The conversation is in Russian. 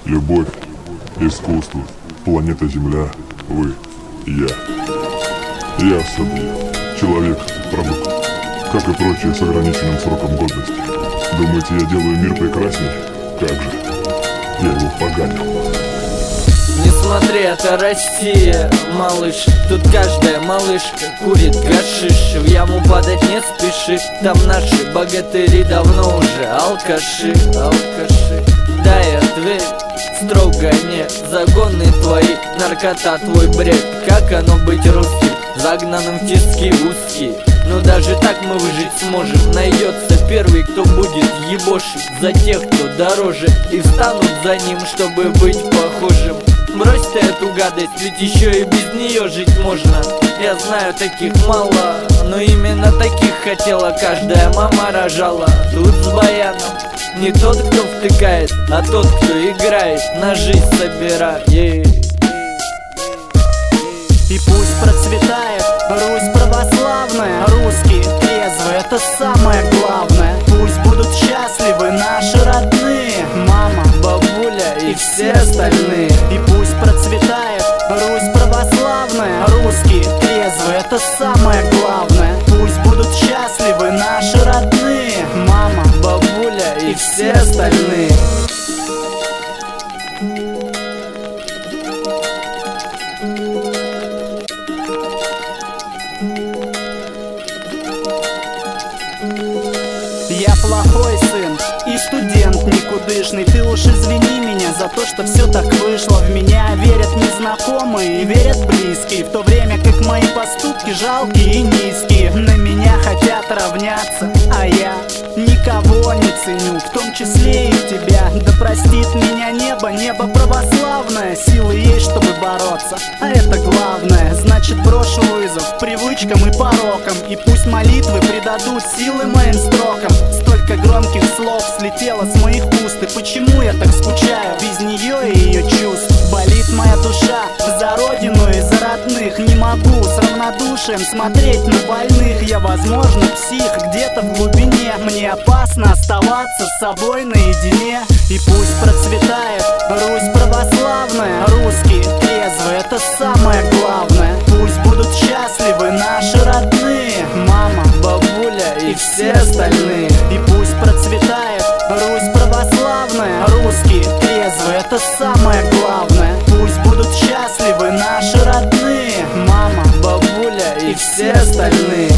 Любовь, искусство, планета Земля, вы, я. Я особый человек, продукт, как и прочие с ограниченным сроком годности. Думаете, я делаю мир прекрасней? Как же, я его поганил. Не смотри, это Россия, малыш. Тут каждая малышка курит гашиш. В яму падать не спеши. Там наши богатыри давно уже алкаши. Дай ответ, строго не загоны твои, наркота твой бред. Как оно быть русским, загнанным в тиски узкие? Но даже так мы выжить сможем. Найдется первый, кто будет ебошить за тех, кто дороже, и встанут за ним, чтобы быть похожим. Брось ты эту гадость, ведь еще и без нее жить можно. Я знаю, таких мало, но именно таких хотела каждая мама рожала. Тут с баяном не тот, кто втыкает, а тот, кто играет, на жизнь собирает. И пусть процветает Русь православная, русские трезвые, это самое главное. Пусть будут счастливы наши родные, мама, бабуля и все остальные. И пусть процветает Русь православная, русские трезвые, это самое главное. Пусть будут счастливы наши родные, мама, бабуля и все остальные. Я плохой сын и студент никудышный. Ты уж извини меня за то, что все так вышло. В меня верят незнакомые и верят близкие, в то время как мои поступки жалкие и низкие. На меня хотят равняться, а я никого не ценю, в том числе и тебя. Да простит меня небо, небо православное. Силы есть, чтобы бороться, а это главное. Значит, брошу вызов привычкам и порокам, и пусть молитвы придадут силы моим строкам. Столько громких слов слетело с моих уст, и почему я так скучаю без нее и ее чувств? Болит моя душа за родину и за родных. Не могу с равнодушием смотреть на больных. Я, возможно, псих где-то в глубине. Мне опасно оставаться с собой наедине. И пусть процветает Русь православная, русские трезвые, это самое главное. Пусть будут счастливы наши родные, мама, бабуля и все остальные. И пусть процветает Русь православная, русские трезвые, это самое главное. Пусть будут счастливы наши родные, мама, бабуля и все остальные.